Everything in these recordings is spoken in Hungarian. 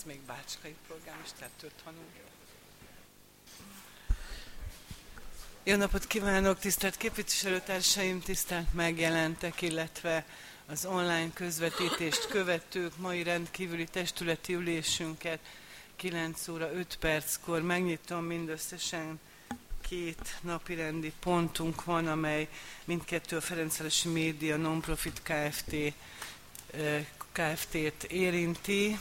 még bácskai polgármestertől tanul. Jó napot kívánok, tisztelt képviselőtársaim, tisztelt megjelentek, illetve az online közvetítést követők. Mai rendkívüli testületi ülésünket 9 óra 5 perckor megnyitom. Mindösszesen 2 napirendi pontunk van, amely mindkettő a Ferencvárosi Média Nonprofit Kft-t érinti.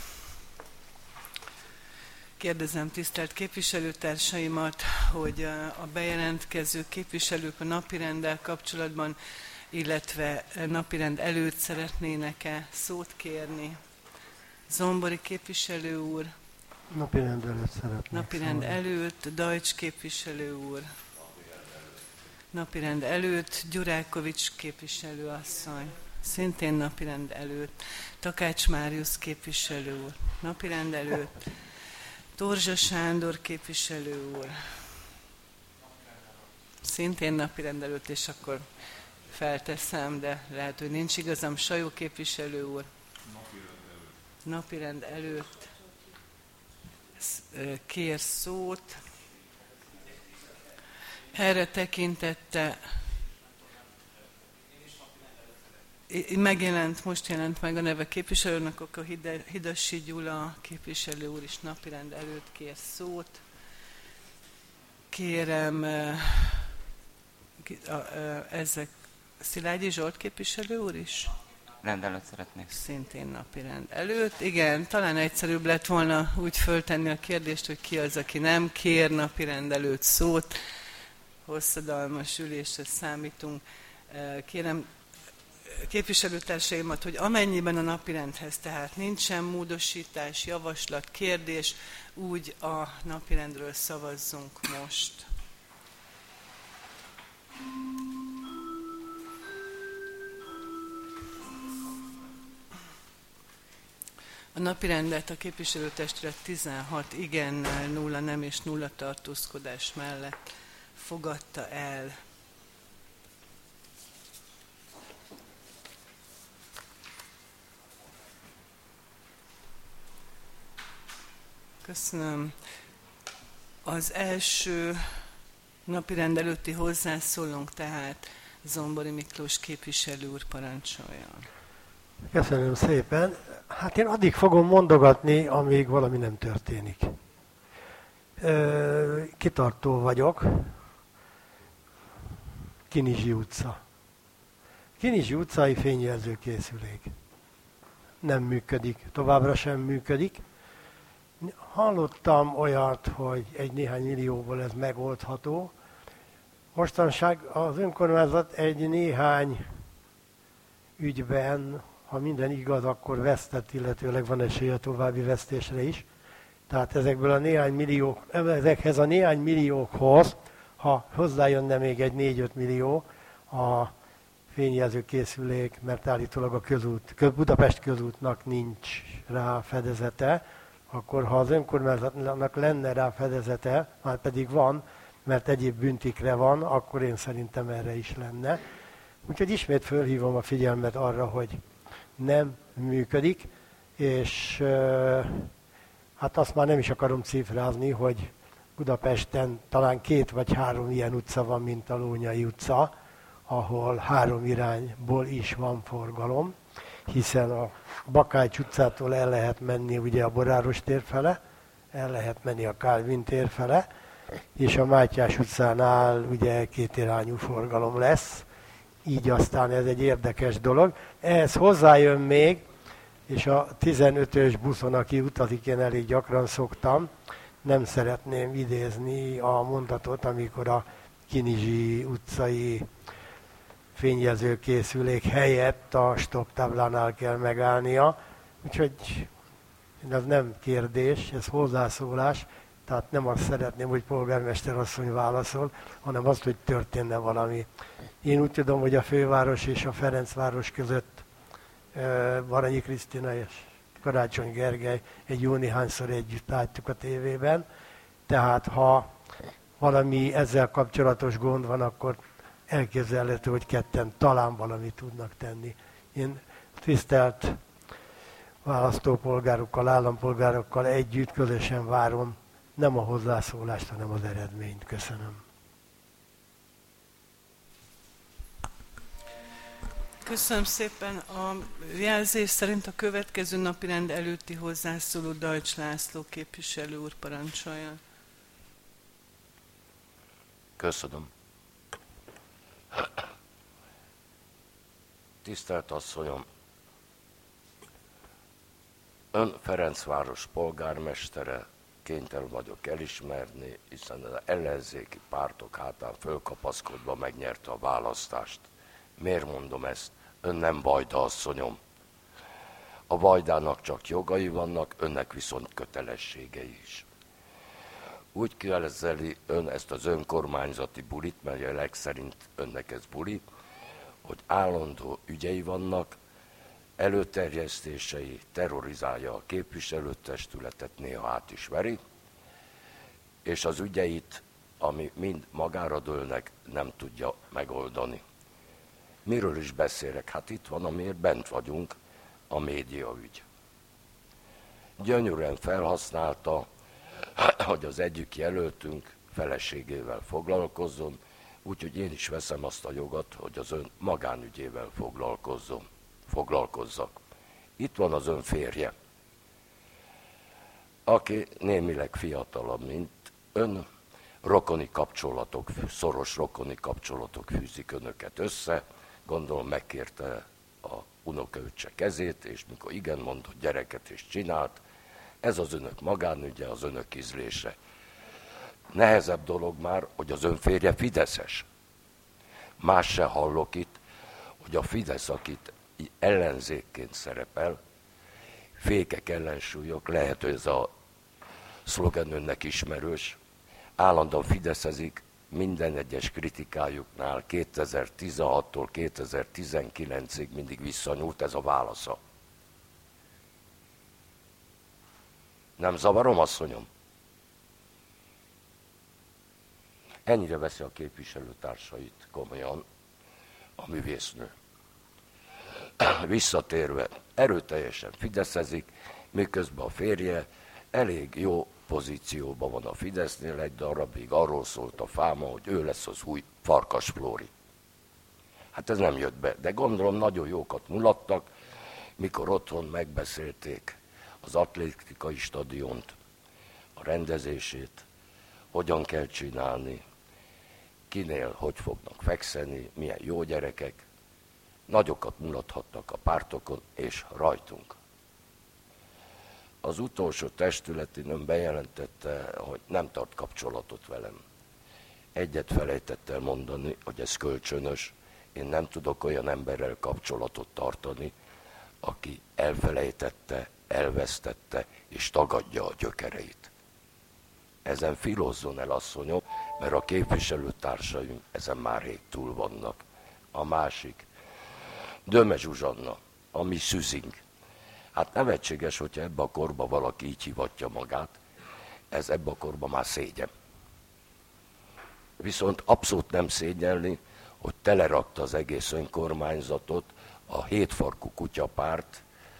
Kérdezem tisztelt képviselőtársaimat, hogy a bejelentkező képviselők a napirenddel kapcsolatban, illetve napirend előtt szeretnének-e szót kérni? Zombori képviselő úr. Napirend előtt szeretnék Napirend szólni. előtt, Dajcs képviselő úr. Napirend előtt, Gyurákovics képviselő asszony. Szintén napirend előtt. Takács Máriusz képviselő úr. Napirend előtt. Torzsa Sándor képviselő úr. Szintén napirend előtt, és akkor felteszem, de lehet, hogy nincs igazam. Sajó képviselő úr. Napirend előtt. Kér szót. Erre tekintette most jelent meg a neve képviselőnek, akkor Hidasi Gyula képviselő úr is napirend előtt kér szót. Kérem, ezek Szilágyi Zsolt képviselő úr is? Rend előtt szeretnék. Szintén napirend előtt. Igen, talán egyszerűbb lett volna úgy föltenni a kérdést, hogy ki az, aki nem kér napirend előtt szót. Hosszadalmas ülésre számítunk. Kérem képviselőtársaimat, hogy amennyiben a napirendhez tehát nincsen módosítás, javaslat, kérdés, úgy a napirendről szavazzunk most. A napirendet a képviselőtestület 16 igennel, 0 nem és 0 tartózkodás mellett fogadta el. Köszönöm. Az első napirend előtti hozzászólónk tehát Zombori Miklós képviselő úr, parancsoljon. Köszönöm szépen. Hát én addig fogom mondogatni, amíg valami nem történik. Kitartó vagyok. Kinizsi utca. Kinizsi utcai fényjelzőkészülék. Nem működik, továbbra sem működik. Hallottam olyat, hogy néhány millióból ez megoldható. Mostanság az önkormányzat egy néhány ügyben, ha minden igaz, akkor vesztett, illetőleg van esélye a további vesztésre is. Tehát ezekhez a néhány milliókhoz, ha hozzájönne még egy 4-5 millió a fényjelzőkészülék, mert állítólag a Budapest közútnak nincs rá fedezete, akkor ha az önkormányzatnak lenne rá fedezete, már pedig van, mert egyéb büntikre van, akkor én szerintem erre is lenne. Úgyhogy ismét fölhívom a figyelmet arra, hogy nem működik, és hát azt már nem is akarom cifrázni, hogy Budapesten talán 2 vagy 3 ilyen utca van, mint a Lónyai utca, ahol 3 irányból is van forgalom, hiszen a Bakács utcától el lehet menni ugye a Boráros tér fele, el lehet menni a Kálvin tér fele, és a Mátyás utcánál ugye 2 irányú forgalom lesz, így aztán ez egy érdekes dolog. Ehhez hozzájön még, és a 15-ös buszon, aki utazik, én elég gyakran szoktam, nem szeretném idézni a mondatot, amikor a Kinizsi utcai fényjelzőkészülék helyett a stop táblánál kell megállnia. Úgyhogy ez nem kérdés, ez hozzászólás, tehát nem azt szeretném, hogy polgármester asszony válaszol, hanem azt, hogy történne valami. Én úgy tudom, hogy a főváros és a Ferencváros között Baranyi Krisztina és Karácsony Gergely egy jó néhányszor együtt láttuk a tévében, tehát ha valami ezzel kapcsolatos gond van, akkor elképzelhető, hogy ketten talán valamit tudnak tenni. Én tisztelt választópolgárokkal, állampolgárokkal együtt, közösen várom nem a hozzászólást, hanem az eredményt. Köszönöm. Köszönöm szépen. A jelzés szerint a következő napirend előtti hozzászóló Dajcs László képviselő úr parancsolja. Köszönöm. Tisztelt asszonyom! Ön Ferencváros polgármestere, kénytelen vagyok elismerni, hiszen az ellenzéki pártok hátán fölkapaszkodva megnyerte a választást. Miért mondom ezt? Ön nem Vajda asszonyom. A Vajdának csak jogai vannak, önnek viszont kötelességei is. Úgy kezeli ön ezt az önkormányzati bulit, mert jelek szerint önnek ez buli, hogy állandó ügyei vannak, előterjesztései, terrorizálja a képviselőtestületet, néha át is veri, és az ügyeit, ami mind magára dőlnek, nem tudja megoldani. Miről is beszélek? Hát itt van, amiért bent vagyunk, a médiaügy. Gyönyörűen felhasználta, hogy az egyik jelöltünk feleségével foglalkozzon, úgyhogy én is veszem azt a jogot, hogy az ön magánügyével foglalkozzak. Itt van az ön férje, aki némileg fiatalabb, mint ön, szoros rokoni kapcsolatok fűzik önöket össze, gondolom megkérte a unokaöccse kezét, és mikor igen mondott, gyereket is csinált, ez az önök magánügye, az önök ízlése. Nehezebb dolog már, hogy az ön férje fideszes. Más se hallok itt, hogy a Fidesz, akit ellenzékként szerepel, fékek, ellensúlyok, lehet, hogy ez a szlogen önnek ismerős, állandóan fideszezik, minden egyes kritikájuknál 2016-tól 2019-ig mindig visszanyúlt, ez a válasza. Nem zavarom, asszonyom? Ennyire veszi a képviselőtársait komolyan a művésznő. Visszatérve, erőteljesen fideszezik, miközben a férje elég jó pozícióban van a Fidesznél, egy darabig arról szólt a fáma, hogy ő lesz az új Farkas Flóri. Hát ez nem jött be, de gondolom nagyon jókat mulattak, mikor otthon megbeszélték az atlétikai stadiont, a rendezését, hogyan kell csinálni, kinél hogy fognak fekszeni, milyen jó gyerekek. Nagyokat mulathattak a pártokon és rajtunk. Az utolsó testületén ön bejelentette, hogy nem tart kapcsolatot velem. Egyet felejtett el mondani, hogy ez kölcsönös. Én nem tudok olyan emberrel kapcsolatot tartani, aki elfelejtette, elvesztette és tagadja a gyökereit. Ezen filózzon el, asszonyom, mert a képviselőtársaim ezen már rég túl vannak. A másik, Döme Zsuzsanna, a mi szűzink. Hát nevetséges, hogyha ebbe a korba valaki így hivatja magát, ez ebbe a korba már szégyen. Viszont abszolút nem szégyelni, hogy telerakta az egész önkormányzatot a hétfarkú kutyapárt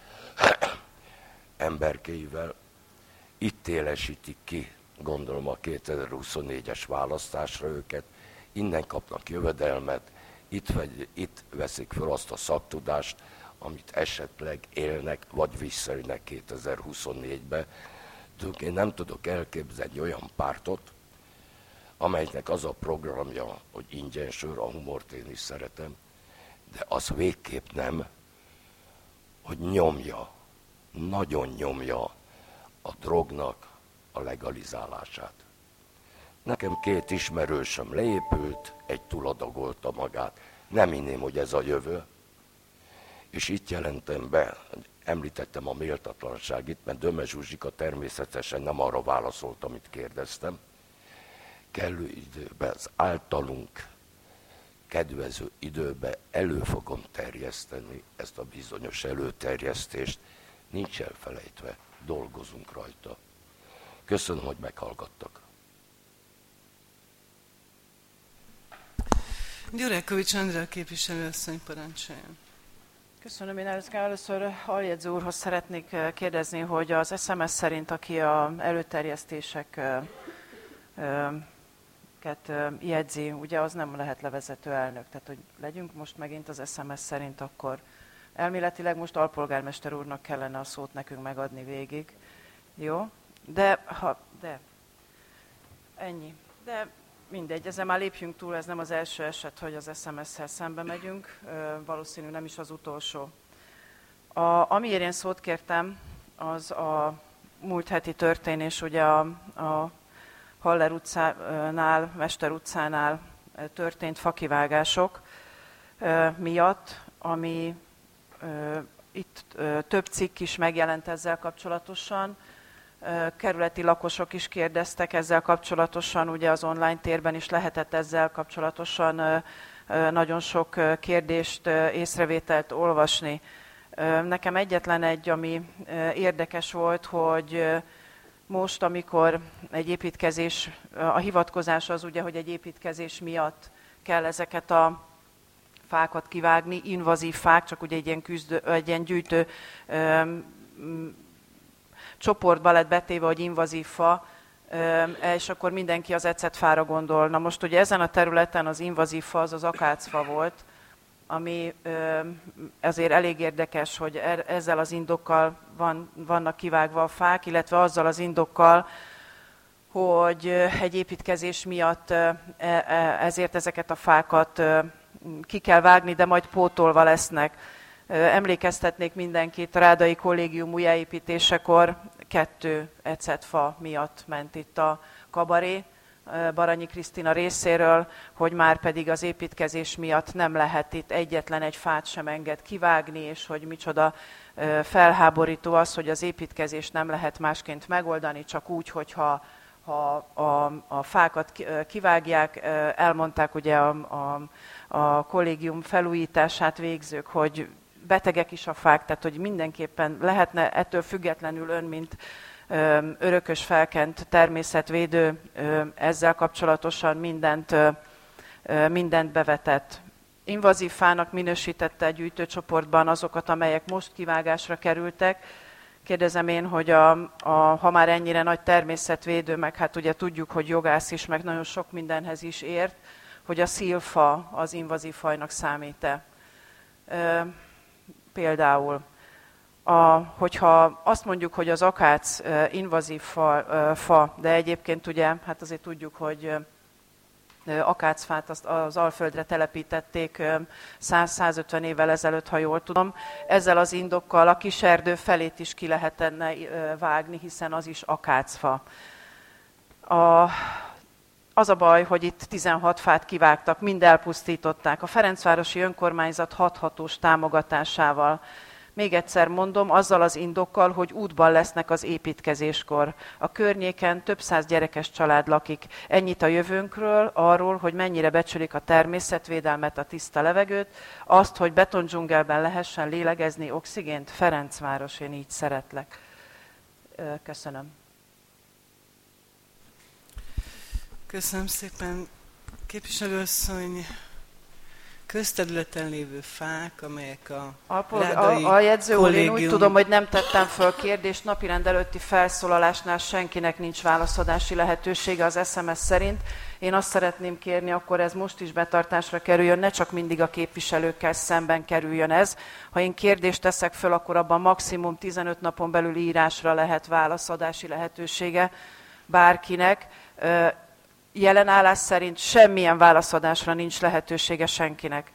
emberkéivel. Itt élesítik ki, gondolom, a 2024-es választásra őket, innen kapnak jövedelmet, itt veszik fel azt a szaktudást, amit esetleg élnek, vagy visszajönnek 2024-be. Én nem tudok elképzelni olyan pártot, amelynek az a programja, hogy ingyen sör, a humort én is szeretem, de az végképp nem, hogy nyomja, nagyon nyomja a drognak a legalizálását. Nekem 2 ismerősöm leépült, egy túladagolta magát. Nem hinném, hogy ez a jövő. És itt jelentem be, említettem a méltatlanságit, mert Döme Zsuzsika természetesen nem arra válaszolt, amit kérdeztem. Kellő időben, az általunk kedvező időben elő fogom terjeszteni ezt a bizonyos előterjesztést. Nincs elfelejtve, dolgozunk rajta. Köszönöm, hogy meghallgattak. Gyurekovics Andrea képviselőasszony parancsoljon. Köszönöm, én először aljegyző úrhoz szeretnék kérdezni, hogy az SMS szerint, aki az előterjesztéseket jegyzi, ugye az nem lehet levezető elnök. Tehát, hogy legyünk most megint az SMS szerint, akkor elméletileg most alpolgármester úrnak kellene a szót nekünk megadni végig. Jó? De ennyi. De mindegy, ezzel már lépjünk túl, ez nem az első eset, hogy az SMS-szel szembe megyünk, valószínű nem is az utolsó. Amiért én szót kértem, az a múlt heti történés, ugye a Haller utcánál, Mester utcánál történt fakivágások miatt, ami itt több cikk is megjelent ezzel kapcsolatosan. Kerületi lakosok is kérdeztek ezzel kapcsolatosan, ugye az online térben is lehetett ezzel kapcsolatosan nagyon sok kérdést, észrevételt olvasni. Nekem egyetlen egy, ami érdekes volt, hogy most, amikor egy építkezés, a hivatkozás az ugye, hogy egy építkezés miatt kell ezeket a fákat kivágni, invazív fák, csak ugye egy ilyen gyűjtő csoportba lett betéve, hogy invazív fa, és akkor mindenki az ecetfára gondol. Na most ugye ezen a területen az invazív fa az akácfa volt, ami ezért elég érdekes, hogy ezzel az indokkal vannak kivágva a fák, illetve azzal az indokkal, hogy egy építkezés miatt ezért ezeket a fákat ki kell vágni, de majd pótolva lesznek. Emlékeztetnék mindenkit, Rádai Kollégium újjáépítésekor 2 ecetfa miatt ment itt a kabaré, Baranyi Krisztina részéről, hogy már pedig az építkezés miatt nem lehet itt egyetlen egy fát sem enged kivágni, és hogy micsoda felháborító az, hogy az építkezést nem lehet másként megoldani, csak úgy, hogyha a fákat kivágják. Elmondták ugye a kollégium felújítását végzők, hogy betegek is a fák, tehát hogy mindenképpen lehetne ettől függetlenül ön, mint örökös felkent természetvédő ezzel kapcsolatosan mindent bevetett. Invazív fának minősítette egy gyűjtőcsoportban azokat, amelyek most kivágásra kerültek. Kérdezem én, hogy ha már ennyire nagy természetvédő, meg hát ugye tudjuk, hogy jogász is, meg nagyon sok mindenhez is ért, hogy a szilfa az invazív fajnak számít-e. Például, hogyha azt mondjuk, hogy az akác invazív fa, de egyébként ugye, hát azért tudjuk, hogy akácfát az Alföldre telepítették 100-150 évvel ezelőtt, ha jól tudom. Ezzel az indokkal a kiserdő felét is ki lehetne vágni, hiszen az is akácfa. Az a baj, hogy itt 16 fát kivágtak, mind elpusztították. A Ferencvárosi Önkormányzat hathatós támogatásával. Még egyszer mondom, azzal az indokkal, hogy útban lesznek az építkezéskor. A környéken több száz gyerekes család lakik. Ennyit a jövőnkről, arról, hogy mennyire becsülik a természetvédelmet, a tiszta levegőt, azt, hogy betondzsungelben lehessen lélegezni oxigént. Ferencváros, én így szeretlek. Köszönöm. Köszönöm szépen. Képviselőasszony, közterületen lévő fák, amelyek a jegyző úr, én úgy tudom, hogy nem tettem föl kérdést, napirend előtti felszólalásnál senkinek nincs válaszadási lehetősége az SMS szerint. Én azt szeretném kérni, akkor ez most is betartásra kerüljön, ne csak mindig a képviselőkkel szemben kerüljön ez. Ha én kérdést teszek föl, akkor abban maximum 15 napon belül írásra lehet válaszadási lehetősége bárkinek. Jelen állás szerint semmilyen válaszadásra nincs lehetősége senkinek.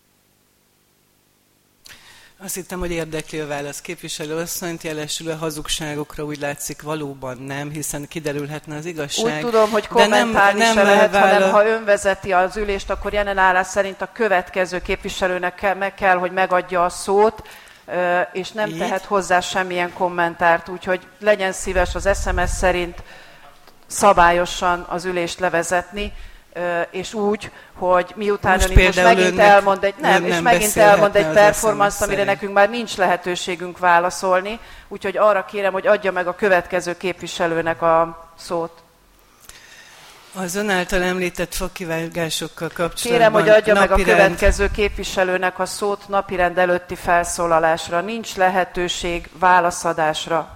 Azt hittem, hogy érdekli a válasz. Képviselőasszonyt, jelesül a hazugságokra úgy látszik valóban nem, hiszen kiderülhetne az igazság. Úgy tudom, hogy kommentálni se lehet, hanem ha ön vezeti az ülést, akkor jelen állás szerint a következő képviselőnek meg kell, hogy megadja a szót, és nem tehet hozzá semmilyen kommentárt. Úgyhogy legyen szíves az SMS szerint szabályosan az ülést levezetni, és úgy, hogy miután ön most megint elmond egy performance-t, amire nekünk már nincs lehetőségünk válaszolni, úgyhogy arra kérem, hogy adja meg a következő képviselőnek a szót. Az ön által említett fakivágásokkal kapcsolatban... Kérem, hogy adja meg a következő képviselőnek a szót napirend előtti felszólalásra. Nincs lehetőség válaszadásra.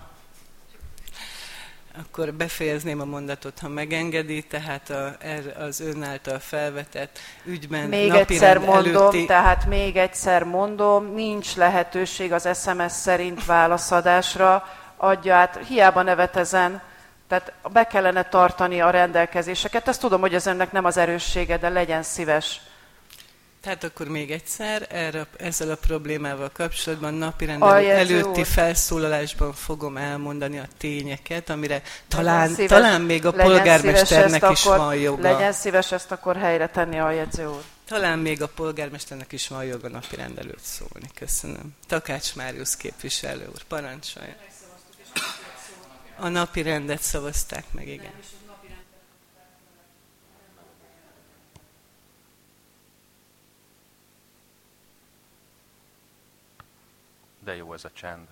Akkor befejezném a mondatot, ha megengedi, tehát az ön által felvetett ügyben még egyszer mondom, nincs lehetőség az SMS szerint válaszadásra, adja át, hiába nevetezen, tehát be kellene tartani a rendelkezéseket. Ezt tudom, hogy ez önnek nem az erőssége, de legyen szíves. Tehát akkor még egyszer, ezzel a problémával kapcsolatban napirend előtti felszólalásban fogom elmondani a tényeket, amire talán még a polgármesternek is van joga. Legyen szíves ezt akkor helyre tenni, aljegyző úr. Talán még a polgármesternek is van joga napirend előtt szólni. Köszönöm. Takács Máriusz képviselő úr, parancsolja. A napirendet szavazták meg, igen. De jó ez a csend.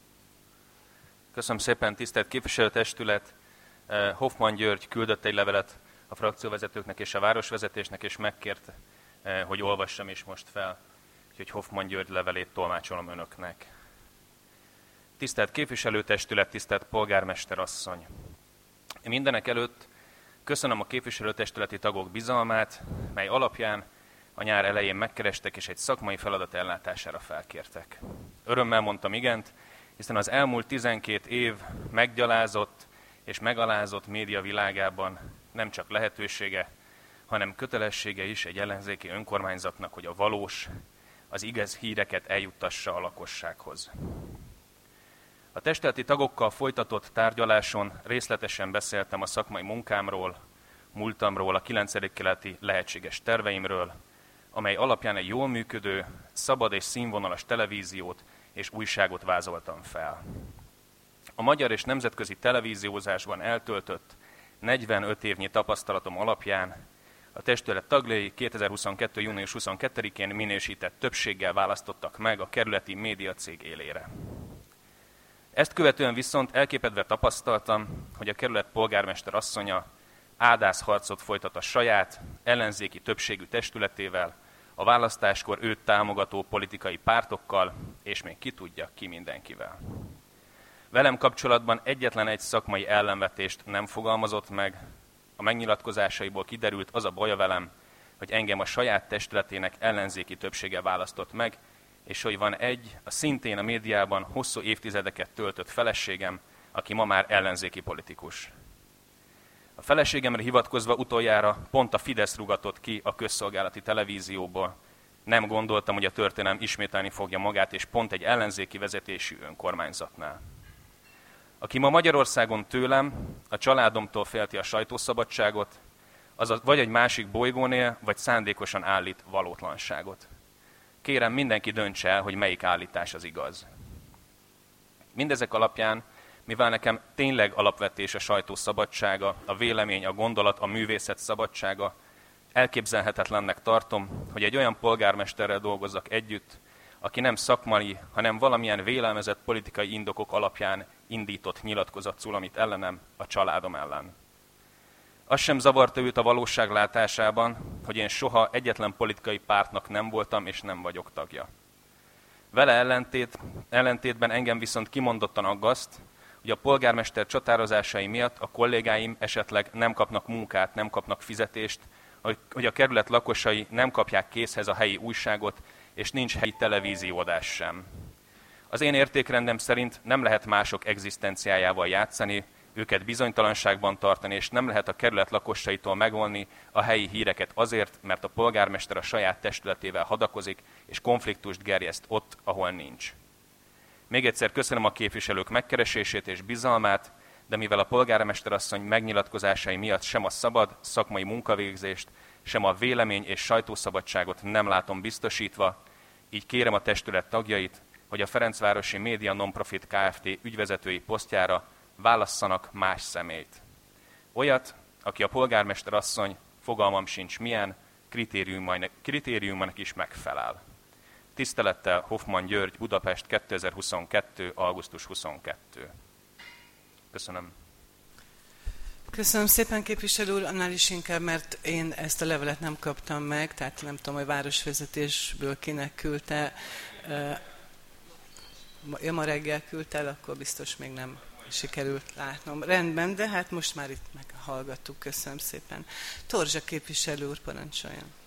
Köszönöm szépen, tisztelt képviselőtestület. Hoffmann György küldött egy levelet a frakcióvezetőknek és a városvezetésnek, és megkért, hogy olvassam is most fel. Úgyhogy Hoffmann György levelét tolmácsolom önöknek. Tisztelt képviselőtestület, tisztelt polgármester asszony! Mindenek előtt köszönöm a képviselőtestületi tagok bizalmát, mely alapján a nyár elején megkerestek és egy szakmai feladat ellátására felkértek. Örömmel mondtam igent, hiszen az elmúlt 12 év meggyalázott és megalázott média világában nem csak lehetősége, hanem kötelessége is egy ellenzéki önkormányzatnak, hogy a valós, az igaz híreket eljuttassa a lakossághoz. A testületi tagokkal folytatott tárgyaláson részletesen beszéltem a szakmai munkámról, múltamról, a 9. keleti lehetséges terveimről, amely alapján egy jól működő, szabad és színvonalas televíziót és újságot vázoltam fel. A magyar és nemzetközi televíziózásban eltöltött 45 évnyi tapasztalatom alapján a testület tagjai 2022. június 22-én minősített többséggel választottak meg a kerületi médiacég élére. Ezt követően viszont elképedve tapasztaltam, hogy a kerület polgármester asszonya ádászharcot folytat a saját, ellenzéki többségű testületével, a választáskor őt támogató politikai pártokkal, és még ki tudja, ki mindenkivel. Velem kapcsolatban egyetlen egy szakmai ellenvetést nem fogalmazott meg, a megnyilatkozásaiból kiderült az a baja velem, hogy engem a saját testületének ellenzéki többsége választott meg, és hogy van egy, a szintén a médiában hosszú évtizedeket töltött feleségem, aki ma már ellenzéki politikus. A feleségemre hivatkozva utoljára pont a Fidesz rúgatott ki a közszolgálati televízióból. Nem gondoltam, hogy a történelem ismételni fogja magát, és pont egy ellenzéki vezetésű önkormányzatnál. Aki ma Magyarországon tőlem, a családomtól félti a sajtószabadságot, azaz vagy egy másik bolygón él, vagy szándékosan állít valótlanságot. Kérem, mindenki döntse el, hogy melyik állítás az igaz. Mindezek alapján, mivel nekem tényleg alapvetés a sajtó szabadsága, a vélemény, a gondolat, a művészet szabadsága, elképzelhetetlennek tartom, hogy egy olyan polgármesterrel dolgozzak együtt, aki nem szakmai, hanem valamilyen vélelmezett politikai indokok alapján indított nyilatkozat szól ellenem, a családom ellen. Az sem zavarta őt a valóság látásában, hogy én soha egyetlen politikai pártnak nem voltam és nem vagyok tagja. Vele ellentétben engem viszont kimondottan aggaszt, hogy a polgármester csatározásai miatt a kollégáim esetleg nem kapnak munkát, nem kapnak fizetést, hogy a kerület lakosai nem kapják készhez a helyi újságot, és nincs helyi televízióadás sem. Az én értékrendem szerint nem lehet mások egzisztenciájával játszani, őket bizonytalanságban tartani, és nem lehet a kerület lakosaitól megvonni a helyi híreket azért, mert a polgármester a saját testületével hadakozik, és konfliktust gerjeszt ott, ahol nincs. Még egyszer köszönöm a képviselők megkeresését és bizalmát, de mivel a polgármesterasszony megnyilatkozásai miatt sem a szabad szakmai munkavégzést, sem a vélemény és sajtószabadságot nem látom biztosítva, így kérem a testület tagjait, hogy a Ferencvárosi Média Nonprofit Kft. Ügyvezetői posztjára válasszanak más személyt. Olyat, aki a polgármesterasszony, fogalmam sincs milyen, kritériumának is megfelel. Tisztelettel Hoffmann György, Budapest, 2022. augusztus 22. Köszönöm. Köszönöm szépen, képviselő úr, annál is inkább, mert én ezt a levelet nem kaptam meg, tehát nem tudom, hogy városvezetésből kinek küldte. Ma reggel küldte el, akkor biztos még nem sikerült látnom. Rendben, de hát most már itt meghallgattuk. Köszönöm szépen. Torzsa képviselő úr, parancsoljon.